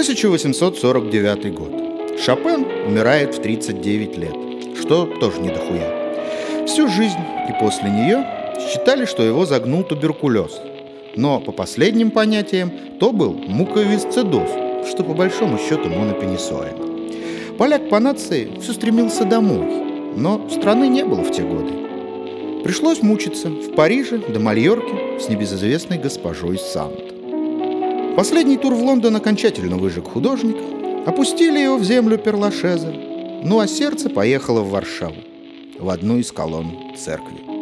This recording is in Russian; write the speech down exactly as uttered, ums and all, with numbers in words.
тысяча восемьсот сорок девятый год. Шопен умирает в тридцать девять лет, что тоже не дохуя. Всю жизнь и после нее считали, что его загнул туберкулез. Но по последним понятиям, то был муковисцидоз, что по большому счету монопенисоин. Поляк по нации все стремился домой, но страны не было в те годы. Пришлось мучиться в Париже до Мальорки с небезызвестной госпожой Санд. Последний тур в Лондон окончательно выжег художника, опустили его в землю Перлашеза, ну а сердце поехало в Варшаву, в одну из колонн церкви.